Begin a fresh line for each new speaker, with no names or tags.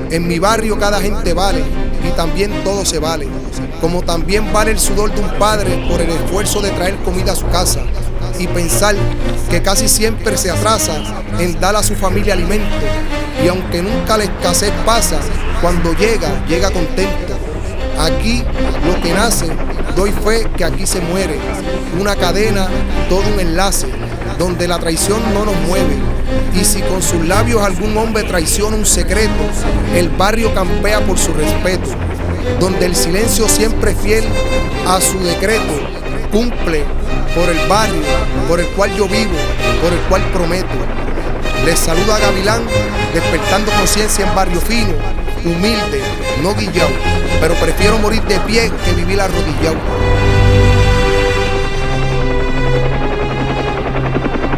En mi barrio cada gente vale y también todo se vale, como también vale el sudor de un padre por el esfuerzo de traer comida a su casa y pensar que casi siempre se atrasa en dar a su familia alimento, y aunque nunca la escasez pasa, cuando llega contento. Aquí lo que nace, doy fe que aquí se muere, una cadena, todo un enlace, donde la traición no nos mueve. Y si con sus labios algún hombre traiciona un secreto, el barrio campea por su respeto, donde el silencio siempre fiel a su decreto cumple por el barrio por el cual yo vivo, por el cual prometo. Les saluda Gavilán, despertando conciencia en barrio fino, humilde, no guillao, pero prefiero morir de pie que vivir arrodillado.